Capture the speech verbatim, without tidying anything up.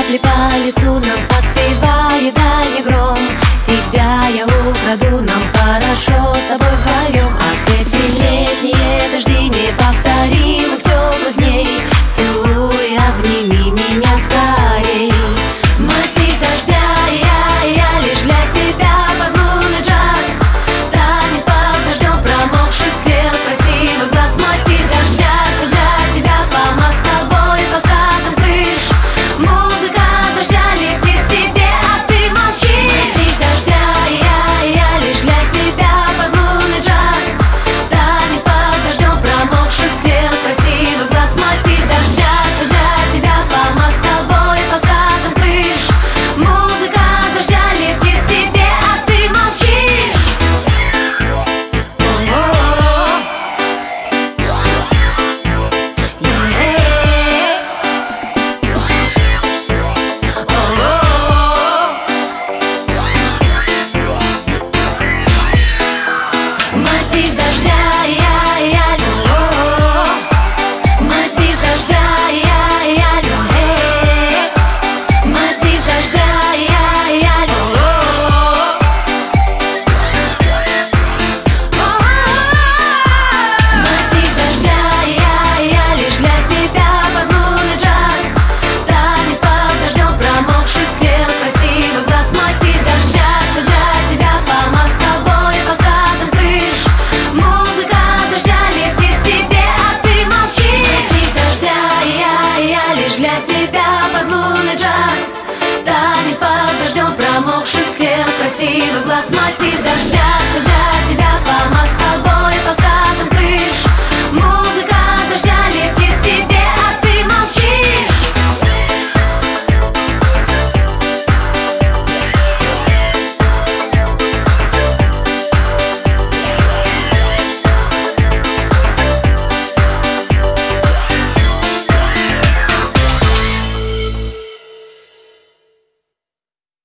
капли по лицу нам подпевает дальний гром. Тебя я украду, нам хорошо с тобой вдвоем. Ах, эти летние дожди неповторимых теплых дней. Целуй, обними меня скорей. Мотив дождя, я, я лишь для тебя под лунный джаз. Танец под дождем промокших тел, красивых глаз. Мотив дождя, все для тебя по мостовой, по скатам крыш. Музыка дождя летит к тебе, а ты молчишь. Мотив дождя, я, я лишь для тебя под лунный джаз. Танец под дождем промокших тел, красивых глаз. Мотив дождя, все для тебя по мостовой, по скатам крыш. Музыка дождя летит к тебе, а ты молчишь. Мотив дождя, я, я люблю. Мотив дождя, я, я люблю. Мотив дождя, я, я люблю. Мотив дождя, я, я лишь для тебя под лунный джаз. Танец под дождем промокших тел, красивых глаз. Мотив дождя, все для тебя по мостовой, по скатам крыш. Музыка дождя летит к тебе, а ты молчишь. Мотив дождя, я, я лишь для тебя под лунный джаз. Танец под дождем промокших тел, красивых глаз. Мотив дождя, все для